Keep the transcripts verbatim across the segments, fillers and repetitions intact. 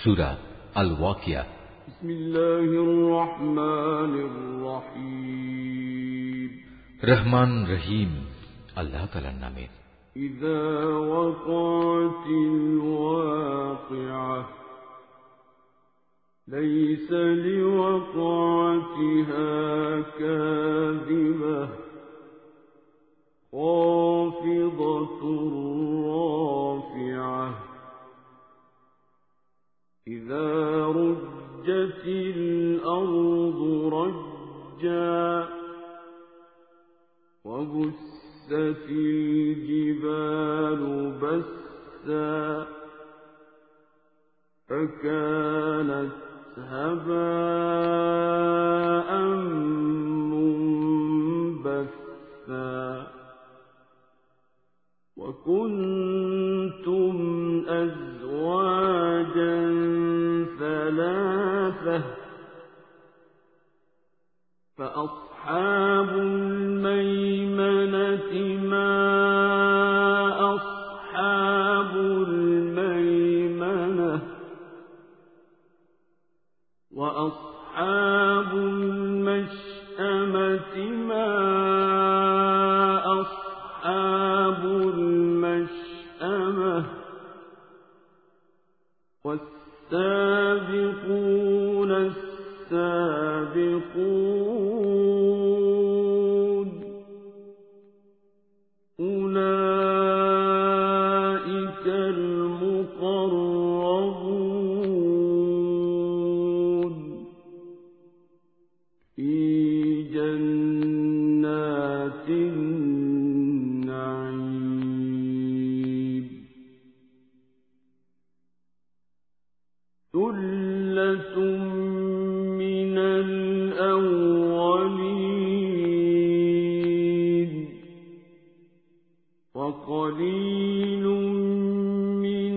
সূরা আল ওয়াকিয়া। বিসমিল্লাহির রহমানির রহিম। রহমান রহিম আল্লাহ তাআলার নামে। ইযা ওয়াকাতিল ওয়াকিআ লাইসা লিওয়াকাতিহা কাযিবাহ খাফিদাতুর রাফিআহ ইযা রুজ্জাতিল আরদু রাজ্জা ওয়া বুসসাতিল জিবালু বাসসা فكانت هباء منبثا وكنتم أزواجا ثلاثة فأصحاب الميمنة ما أصحاب الميمنة وأصحاب المشأمة ما أصحاب المشأمة والسابقون السابقون أولئك المقربون في جنات النعيم ثلة من الأولين وقليل من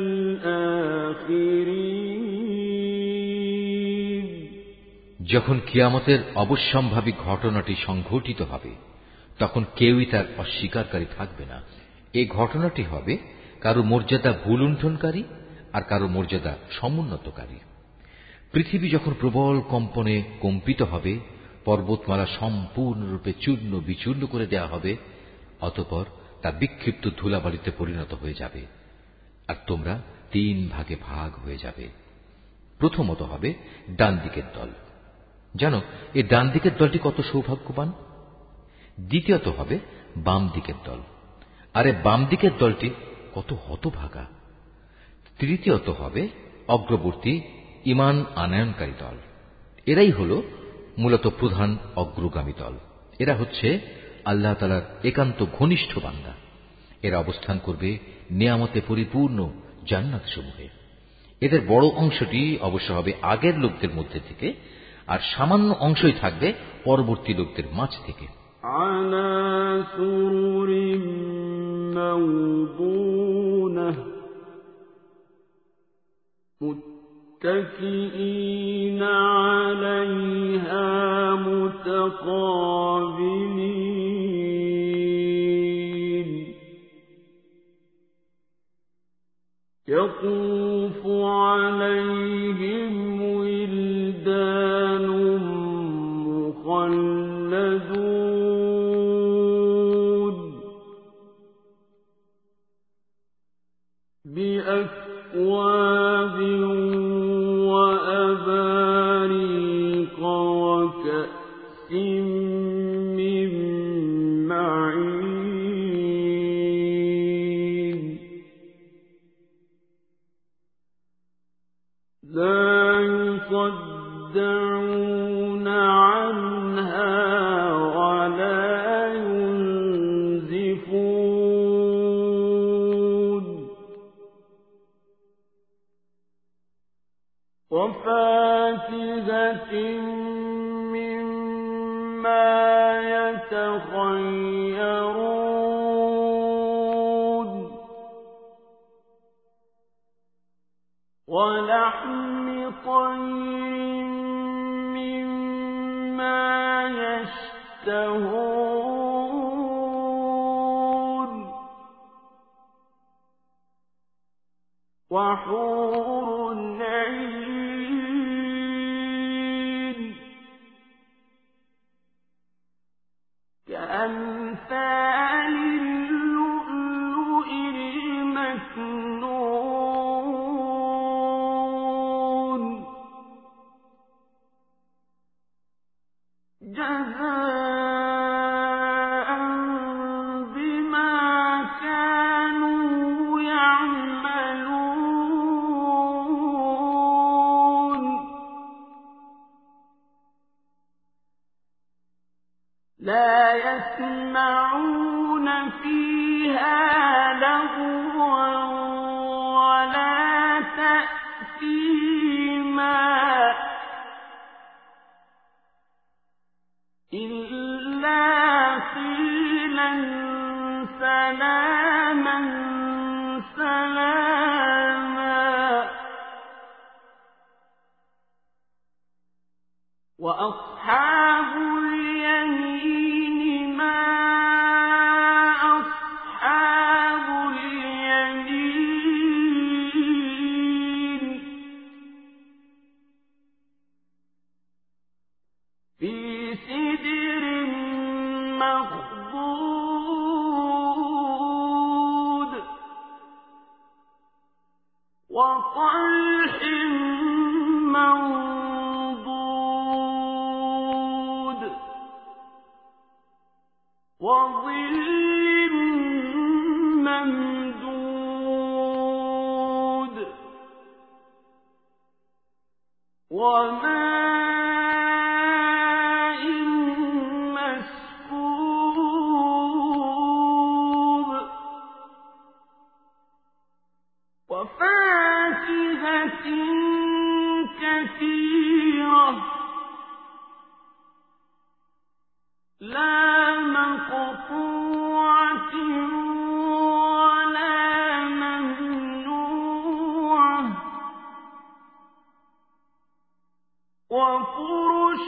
الآخرين। যখন কিয়ামতের অবশ্যম্ভাবী ঘটনাটি সংঘটিত হবে তখন কেউই তার অস্বীকারী থাকবে না। এই ঘটনাটি হবে কারো মর্যাদা ভুলুণ্ঠনকারী আর কারো মর্যাদা সমুন্নতকারী। পৃথিবী যখন প্রবল কম্পনে কম্পিত হবে, পর্বতমালা সম্পূর্ণরূপে চূর্ণ বিচূর্ণ করে দেয়া হবে, অতঃপর তা বিক্ষিপ্ত ধুলাবালিতে পরিণত হয়ে যাবে আর তোমরা তিন ভাগে ভাগ হয়ে যাবে। প্রথমত হবে ডান দিকের দল। জানো এই ডান দিকের দলটি কত সৌভাগ্যবান। দ্বিতীয়ত হবে বাম দিকের দল, আরে বাম দিকের দলটি কত হতভাগা। তৃতীয়ত হবে অগ্রবর্তী ঈমান আনয়নকারী দল। এরাই হল মূলত প্রধান অগ্রগামী দল। এরা হচ্ছে আল্লাহ তাআলার একান্ত ঘনিষ্ঠ বান্দা। এরা অবস্থান করবে নিয়ামতে পরিপূর্ণ জান্নাত সমূহে। এদের বড় অংশটি অবশ্য হবে আগের লোকদের মধ্যে থেকে, আর সামান্য অংশই থাকবে পরবর্তী লোকদের মাঝ থেকে। আলা সুরুরিম মাওদুনাহ মুত্তাকিঈনা আলাইহা মুতাকাবিলিন ইয়াতুফু আলাইহিম উইলদানুম মুখাল্লাদুন বিআকওয়াবিন ওয়া আবারিক ওয়া কা'সিম মিন মাঈন لا يصدعون عنها ولا ينزفون وفاكهة مما يتخيرون ولحم طير مما يشتهون وحور عين كأمثال اللؤلؤ المكنون جزاء بما كانوا يعملون لا يسمعون فيها لغوا ولا تأثيما إلا قيلا سلاما سلاما وأصحاب اليمين ما أصحاب اليمين في سدر مخضود وطلح منضود وظل ممدود وماء مسكوب وفاكهة كثيرة لا مقطوعة ولا ممنوعة وفرش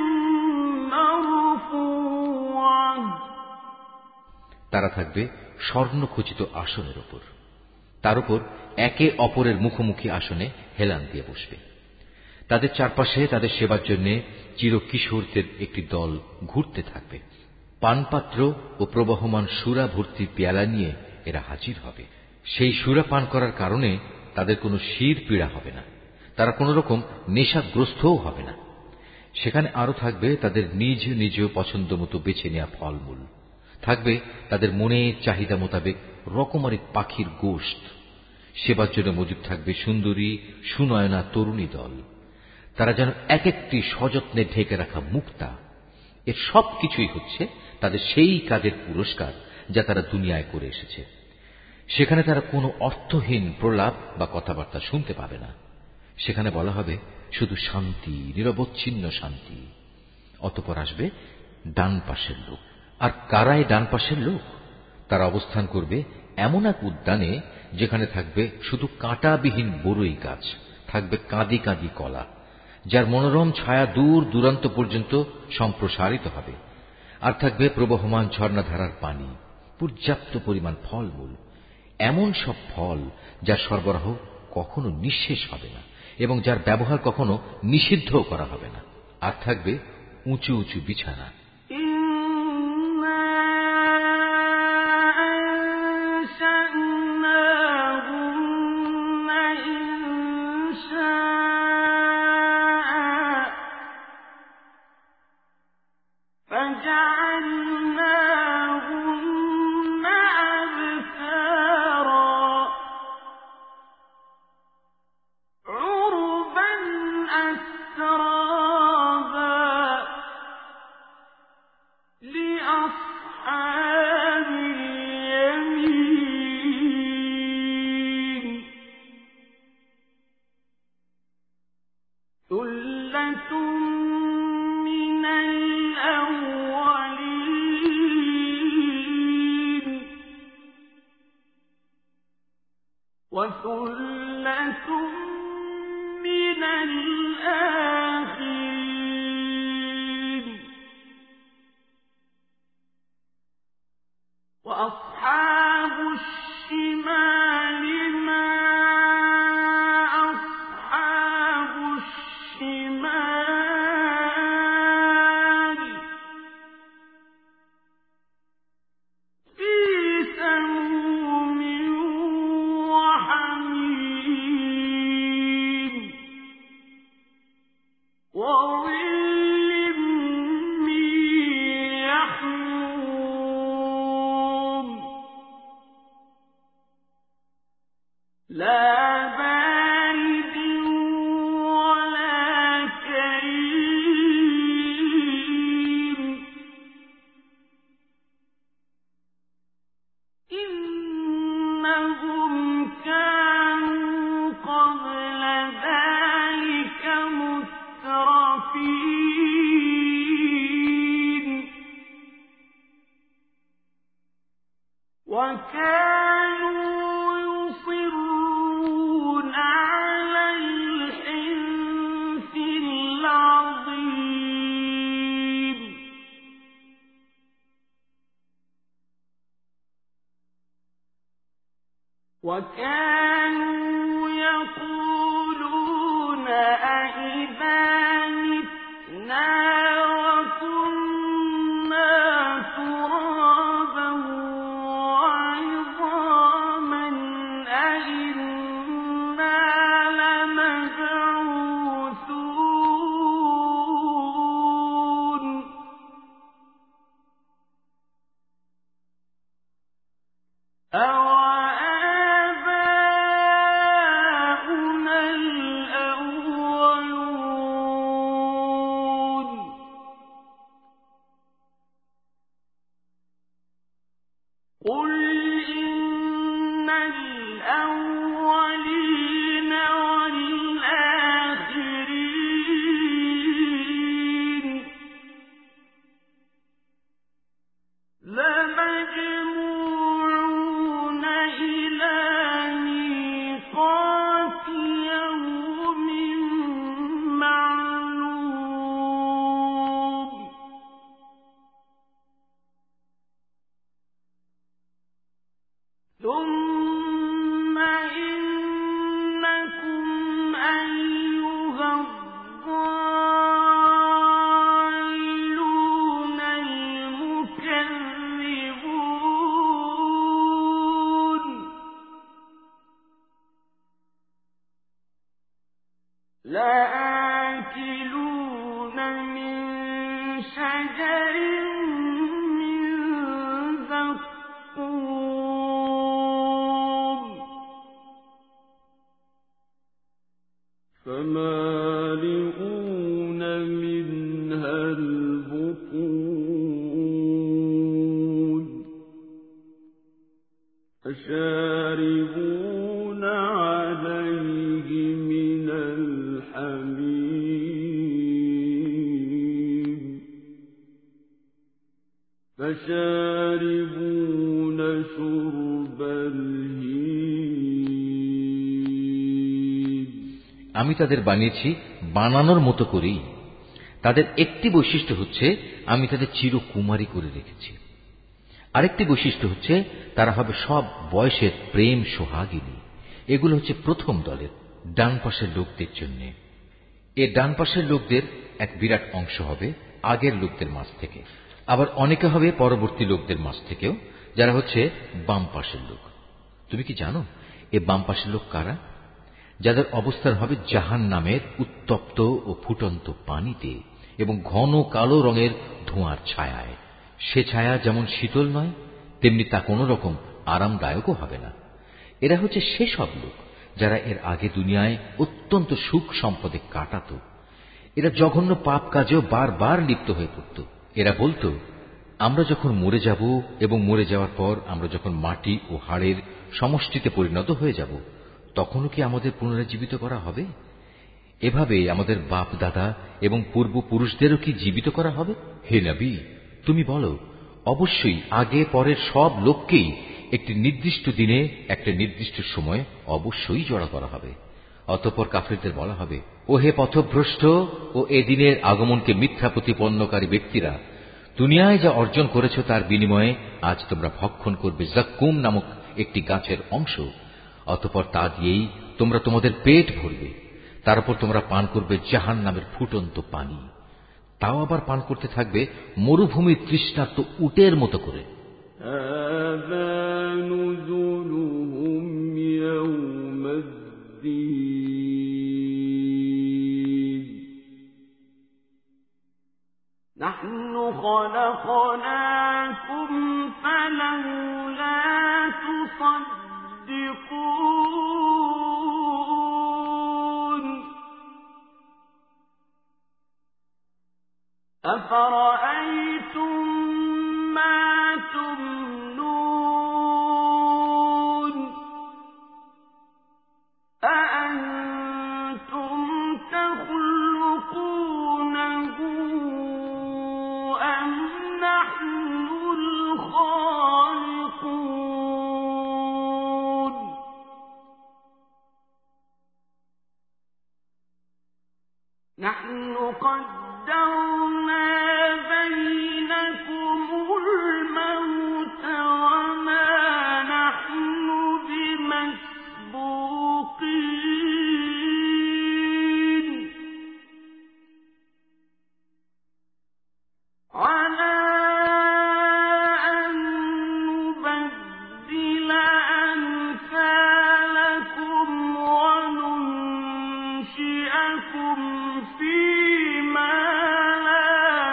مرفوعة তারা থাকবে স্বর্ণখচিত আসনের উপর, তার উপর একে অপরের মুখোমুখি আসনে হেলান দিয়ে বসবে। তাদের চারপাশে তাদের সেবার জন্য চিরকিশোরদের একটি দল ঘুরতে থাকবে। পানপাত্র ও প্রবহমান সুরা ভর্তি পেয়ালা নিয়ে এরা হাজির হবে। সেই সুরা পান করার কারণে তাদের কোনো শির পীড়া হবে না, তারা কোন রকম নেশাগ্রস্তও হবে না। সেখানে আরো থাকবে তাদের নিজ নিজ পছন্দ মতো বেছে নেওয়া ফলমূল, থাকবে তাদের মনের চাহিদা মোতাবেক রকমারি পাখির গোশত। সেবার জন্য মজুদ থাকবে সুন্দরী সুনয়না তরুণী দল, তারা যেন এক একটি সযত্নে ঢেকে রাখা মুক্তা। এর সব কিছুই হচ্ছে তাদের সেই কাজের পুরস্কার যা তারা দুনিয়ায় করে এসেছে। সেখানে তারা কোনো অর্থহীন প্রলাপ বা কথাবার্তা শুনতে পাবে না। সেখানে বলা হবে শুধু শান্তি, নিরবচ্ছিন্ন শান্তি। অতঃপর আসবে ডান পাশের লোক। আর কারাই ডান পাশের লোক? তারা অবস্থান করবে এমন এক উদ্যানে যেখানে থাকবে শুধু কাঁটাবিহীন বরই গাছ, থাকবে কাঁদি কাঁদি কলা, যার মনোরম ছায়া দূর দূরান্ত পর্যন্ত সম্প্রসারিত হবে। আর থাকবে প্রবহমান ঝর্ণাধারার পানি, পর্যাপ্ত পরিমাণ ফলমূল, এমন সব ফল যার সরবরাহ কখনো নিঃশেষ হবে না এবং যার ব্যবহার কখনো নিষিদ্ধও করা হবে না। আর থাকবে উঁচু উঁচু বিছানা। وثلة من الآخرين وأصحاب الشمال ما وكانوا يقولون أئذا متنا وكنا ترابا وعظاما أئنا لمبعوثون أَوَآبَاؤُنَا الْأَوَّلُونَ قُلْ إِنَّ الْأَوَّلِينَ وَالْآخِرِينَ لَمَجْمُوعُونَ إِلَىٰ مِيقَاتِ يَوْمٍ مَّعْلُومٍ ثُمَّ إِنَّكُمْ أَيُّهَا الضَّالُّونَ الْمُكَذِّبُونَ لَآكِلُونَ مِن شَجَرٍ مِّن زَقُّومٍ فَمَالِئُونَ مِنْهَا الْبُطُونَ فَشَارِبُونَ عَلَيْهِ مِنَ الْحَمِيمِ فَشَارِبُونَ شُرْبَ الْهِيمِ আমি তাদের বানিয়েছি বানানোর মতো করেই। তাদের একটি বৈশিষ্ট্য হচ্ছে আমি তাদের চিরকুমারী করে রেখেছি। আরেকটি বৈশিষ্ট্য হচ্ছে তারা হবে সব বয়সের প্রেম সোহাগিনী। এগুলো হচ্ছে প্রথম দলের ডান পাশের লোকদের জন্য। এ ডান পাশের লোকদের এক বিরাট অংশ হবে আগের লোকদের মাঝ থেকে, আবার অনেকে হবে পরবর্তী লোকদের মাঝ থেকেও, যারা হচ্ছে বাম পাশের লোক। তুমি কি জানো এ বাম পাশের লোক কারা? যাদের অবস্থান হবে জাহান্নামের উত্তপ্ত ও ফুটন্ত পানিতে এবং ঘন কালো রঙের ধোঁয়ার ছায়ায়। সে ছায়া যেমন শীতল নয়, তেমনি তা কোনো রকম আরামদায়কও হবে না। এরা হচ্ছে সেসব লোক যারা এর আগে দুনিয়ায় অত্যন্ত সুখ সম্পদে কাটাত। এরা জঘন্য পাপ কাজেও বারবার লিপ্ত হয়ে পড়ত। এরা বলতো, আমরা যখন মরে যাব এবং মরে যাওয়ার পর আমরা যখন মাটি ও হাড়ের সমষ্টিতে পরিণত হয়ে যাব, তখনও কি আমাদের পুনরুজ্জীবিত করা হবে? এভাবে আমাদের বাপ দাদা এবং পূর্বপুরুষদেরও কি জীবিত করা হবে? হে নবী, তুমি বলো, অবশ্যই আগে পরের সব লোককেই একটি নির্দিষ্ট দিনে একটা নির্দিষ্ট সময় অবশ্যই জড়া করা হবে। অতঃপর কাফেরদের বলা হবে, ও হে পথভ্রষ্ট ও এ দিনের আগমনকে মিথ্যা প্রতিপন্নকারী ব্যক্তিরা, দুনিয়ায় যা অর্জন করেছ তার বিনিময়ে আজ তোমরা ভক্ষণ করবে জাক্কুম নামক একটি গাছের অংশ। অতঃপর তা দিয়েই তোমরা তোমাদের পেট ভরবে। তার উপর তোমরা পান করবে জাহান্নামের ফুটন্ত পানি। তাও আবার পান করতে থাকবে মরুভূমির তৃষ্ণার্ত উটের মতো করে। نحن خلقناكم فلولا تصدقون أفرأيتم ما تمنون أأنتم تخلقونه أم نحن الخالقون نحن قدرنا بينكم الموت وما نحن بمسجونين يفتننكم فيما لا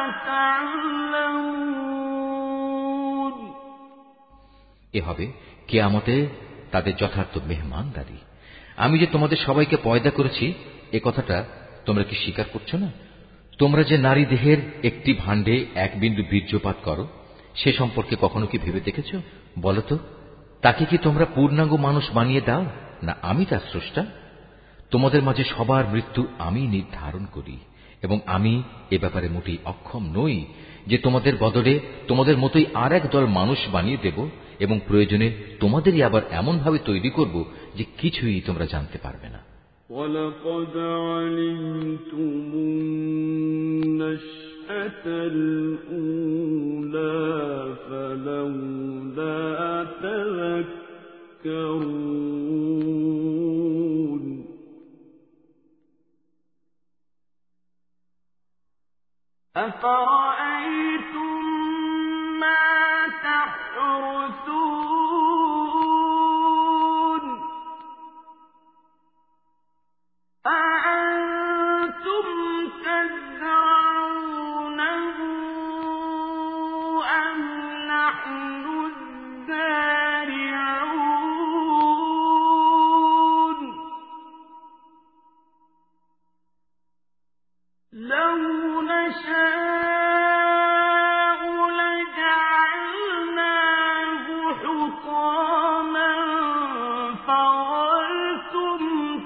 تعلمون এ হবে কিয়ামতে তাদের যথার্থ মেহমানদারি। আমি যে তোমাদের সবাইকে পয়দা করেছি এ কথাটা তোমরা কি স্বীকার করছো না? তোমরা যে নারী দেহের একটি ভাণ্ডে এক বিন্দু বীর্যপাত করো সে সম্পর্কে কখনো কি ভেবে দেখেছ? বলতো, তাকে কি তোমরা পূর্ণাঙ্গ মানুষ বানিয়ে দাও, না আমি তার স্রষ্টা? তোমাদের মাঝে সবার মৃত্যু আমি নির্ধারণ করি এবং আমি এ ব্যাপারে মোটেই অক্ষম নই যে তোমাদের বদলে তোমাদের মতোই আর এক দল মানুষ বানিয়ে দেব এবং প্রয়োজনে তোমাদেরই আবার এমন ভাবে তৈরি করব যে কিছুই তোমরা জানতে পারবে না। وَلَقَدْ عَلِمْتُمُ النَّشْأَةَ الْأُولَى فَلَوْلَا تَذَكَّرُونَ أَفَرَأَيْتُم مَّا تَحْرُثُونَ أَأَنتُمْ تَزْرَعُونَهُ أَمْ نَحْنُ الزَّارِعُونَ لَوْ نَشَاءُ لَجَعَلْنَاهُ حُطَامًا فَظَلْتُمْ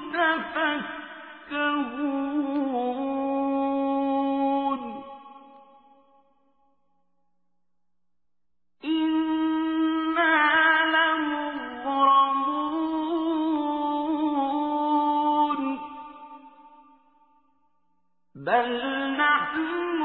تَفَكَّهُونَ إِنَّا لَمُغْرَمُونَ بَلْ نَحْنُ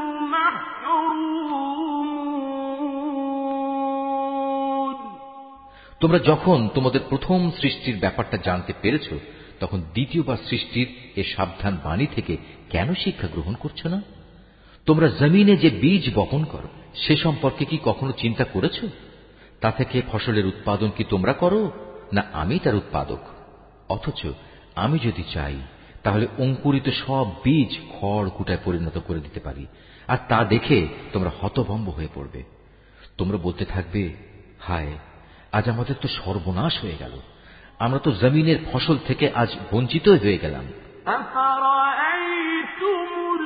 مَحْرُومُونَ তোমরা যখন তোমাদের প্রথম সৃষ্টির ব্যাপারটা জানতে পেরেছ তখন দ্বিতীয়বার সৃষ্টির এ সাবধান বাণী থেকে কেন শিক্ষা গ্রহণ করছো না? তোমরা জমিনে যে বীজ বপন করো সে সম্পর্কে কি কখনো চিন্তা করেছ? তা থেকে ফসলের উৎপাদন কি তোমরা করো, না আমি তার উৎপাদক? অথচ আমি যদি চাই তাহলে অঙ্কুরিত সব বীজ খড় কুটায় পরিণত করে দিতে পারি, আর তা দেখে তোমরা হতভম্ব হয়ে পড়বে। তোমরা বলতে থাকবে, হায়, আজ আমাদের তো সর্বনাশ হয়ে গেল, আমরা তো জমিনের ফসল থেকে আজ বঞ্চিত হয়ে গেলাম। أَفَرَأَيْتُمُ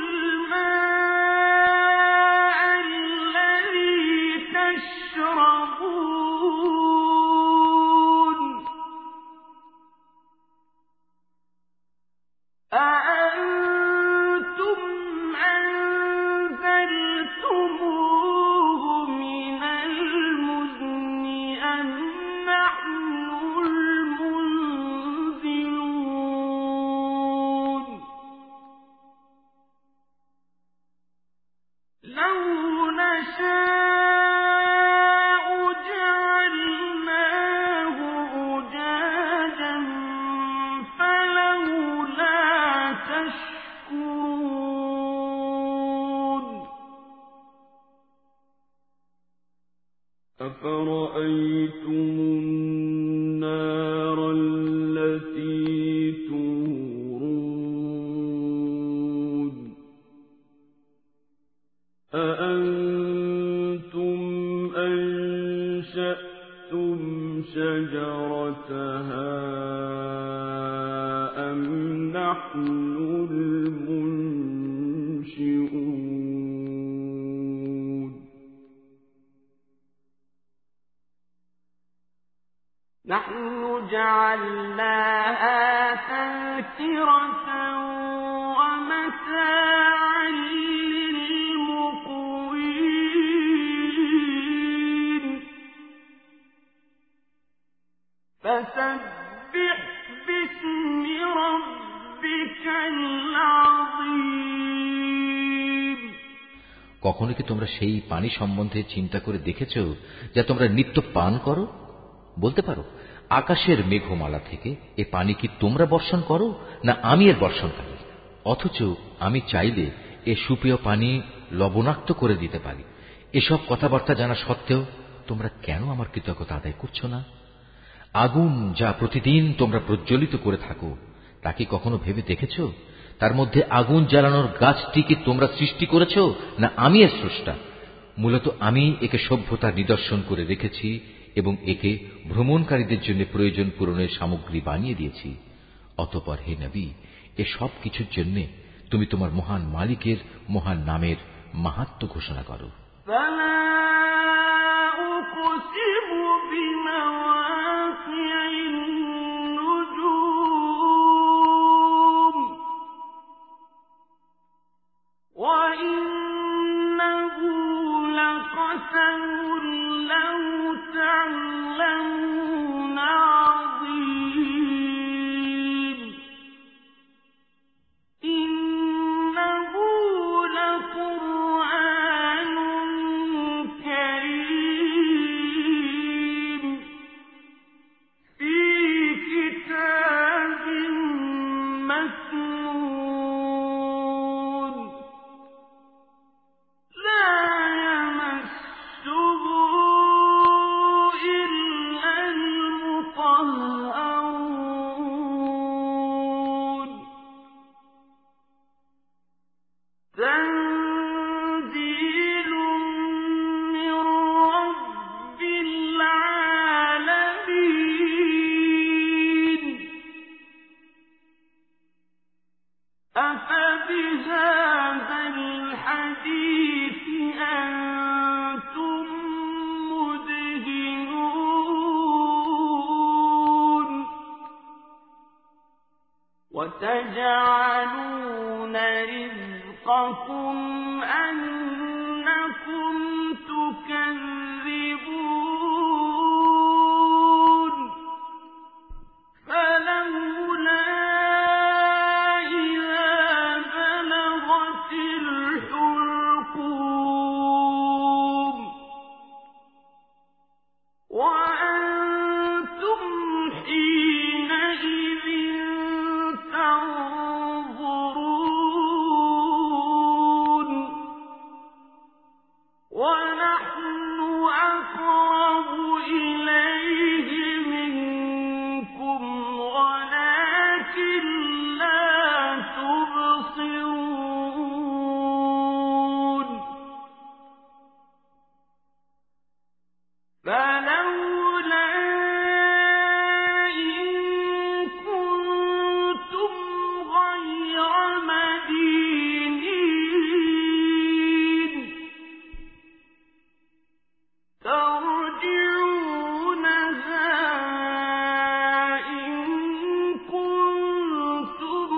الْمَاءَ الَّذِي تَشْرَبُونَ أَأَنتُمْ أَنزَلْتُمُوهُ مِنَ الْمُزْنِ أَمْ نَحْنُ الْمُنزِلُونَ لَوْ نَشَاءُ جَعَلْنَاهُ أُجَاجًا فَلَوْلَا تَشْكُرُونَ أَفَرَأَيْتُمُ النَّارَ الَّتِي تُورُونَ أَأَنتُمْ أَنشَأْتُمْ شَجَرَتَهَا أَمْ نَحْنُ الْمُنشِئُونَ نَحْنُ جَعَلْنَاهَا تَذْكِرَةً وَمَتَاعًا لِّلْمُقْوِينَ فَسَبِّحْ بِاسْمِ رَبِّكَ الْعَظِيمِ কখনো কি তোমরা সেই পানি সম্বন্ধে চিন্তা করে দেখেছ যা তোমরা নিত্য পান করো? বলতে পারো, আকাশের মেঘমালা থেকে এ পানি কি তোমরা বর্ষণ করো, না আমি এর বর্ষণকারী? অথচ আমি চাইলে এ সুপেয় পানি লবণাক্ত করে দিতে পারি। এসব কথাবার্তা জানা সত্ত্বেও তোমরা কেন আমার কৃতজ্ঞতা আদায় করছো না? আগুন যা প্রতিদিন তোমরা প্রজ্বলিত করে থাকো তা কি কখনো ভেবে দেখেছ তার মধ্যে আগুন জ্বালানোর গাছটিকে তোমরা সৃষ্টি করেছ, না আমি এর স্রষ্টা? মূলত আমি একে সভ্যতার নিদর্শন করে রেখেছি এবং একে ভ্রমণকারীদের জন্য প্রয়োজন পূরণের সামগ্রী বানিয়ে দিয়েছি। অতঃপর হে নবী, এ সব কিছুর জন্য তুমি তোমার মহান মালিকের মহান নামের মাহাত্ম্য ঘোষণা করো। وتجعلون رزقكم أنكم تكذبون فلولا إذا بلغت الحلقوم وأنتم حينئذ تنظرون ونحن أقرب إليه منكم ولكن لا تبصرون فلولا إن كنتم غير مدينين ترجعونها إن كنتم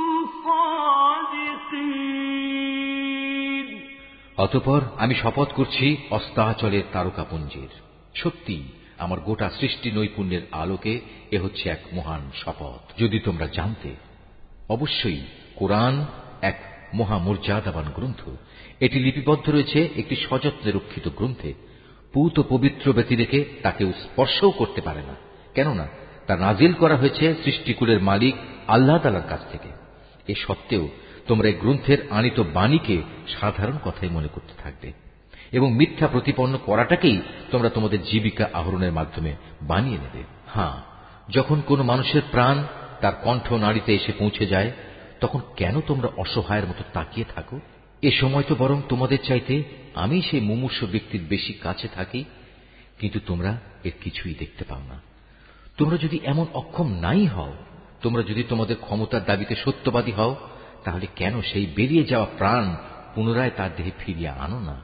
صادقين। অতঃপর আমি শপথ করছি অস্তাচলের তারকাপুঞ্জের। সত্যি আমার গোটা সৃষ্টি নৈপুণ্যের আলোকে এ হচ্ছে এক মহান শপথ। যদি তোমরা জানতে, অবশ্যই কোরআন এক মহামর্যাদাবান গ্রন্থ। এটি লিপিবদ্ধ রয়েছে একটি সযত্নে রক্ষিত গ্রন্থে। পূত পবিত্র ব্যতি রেখে তাকেও স্পর্শও করতে পারে না, কেননা তা নাজিল করা হয়েছে সৃষ্টিকুলের মালিক আল্লাহ তাআলার কাছ থেকে। এ সত্ত্বেও তোমরা এই গ্রন্থের আনিত বাণীকে সাধারণ কথাই মনে করতে থাকবে এবং মিথ্যা প্রতিপন্ন করাটাকেই তোমরা তোমাদের জীবিকা আহরণের মাধ্যমে বানিয়ে নেবে। হ্যাঁ, যখন কোনো মানুষের প্রাণ তার কণ্ঠ নাড়িতে এসে পৌঁছে যায়, তখন কেন তোমরা অসহায়ের মতো তাকিয়ে থাকো? এ সময় তো বরং তোমাদের চাইতে আমি সেই মুমূর্ষু ব্যক্তির বেশি কাছে থাকি, কিন্তু তোমরা এর কিছুই দেখতে পাও না। তোমরা যদি এমন অক্ষম নাই হও, তোমরা যদি তোমাদের ক্ষমতার দাবিতে সত্যবাদী হও, তাহলে কেন সেই বেরিয়ে যাওয়া প্রাণ পুনরায় তার দেহে ফিরিয়ে আনো না?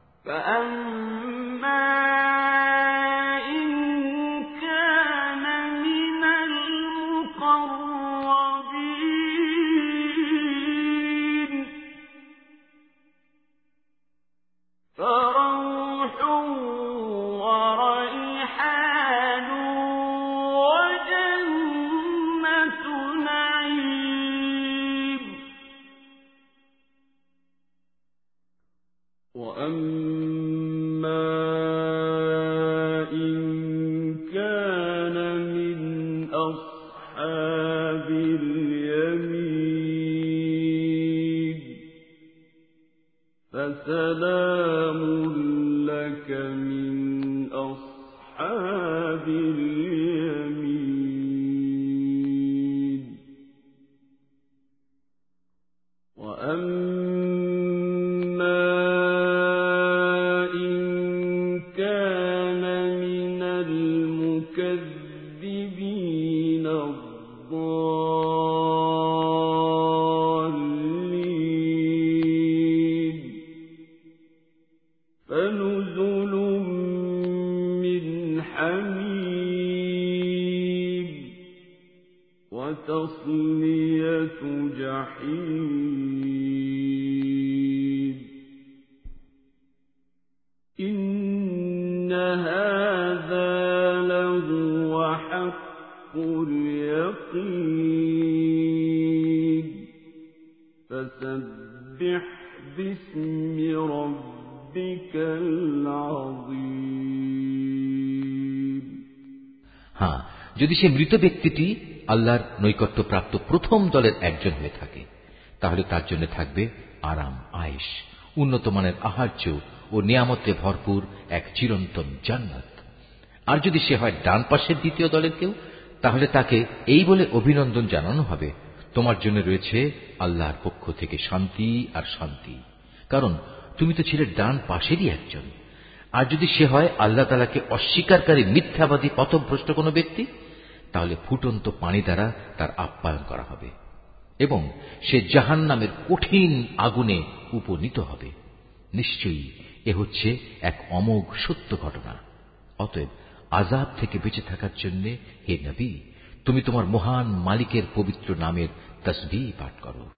وأما إن كان من أصحاب اليمين فسلام لك من أصحاب اليمين وأما إن كان من المكذبين الضالين فنزل من حميم وتصلية جحيم إن هذا لهو حق اليقين فسبح باسم ربك العظيم হ্যাঁ, যদি সে মৃত ব্যক্তিটি আল্লাহর নৈকট্যপ্রাপ্ত প্রথম দলের একজন হয়ে থাকে, তাহলে তার জন্য থাকবে আরাম, আয়েশ, উন্নত মানের আহার্য ও নিয়ামতে ভরপুর এক চিরন্তন জান্নাত। আর যদি সে হয় ডান পাশের দ্বিতীয় দলের কেউ, তাহলে তাকে এই বলে অভিনন্দন জানানো হবে, তোমার জন্য রয়েছে আল্লাহর পক্ষ থেকে শান্তি আর শান্তি, কারণ তুমি তো ছিলে ডান পাশেরই একজন। আর যদি সে হয় আল্লাহ তাআলাকে অস্বীকারী, মিথ্যাবাদী, পথভ্রষ্ট কোনো ব্যক্তি, তাহলে ফুটন্ত পানি দ্বারা তার আপ্যায়ন করা হবে এবং সে জাহান্নামের কঠিন আগুনে উপনীত হবে। নিশ্চয়ই এ হচ্ছে এক অমোঘ সত্য ঘটনা। অতএব আযাব থেকে বেঁচে থাকার জন্য হে নবী, তুমি তোমার মহান মালিকের পবিত্র নামের তাসবিহ পাঠ করো।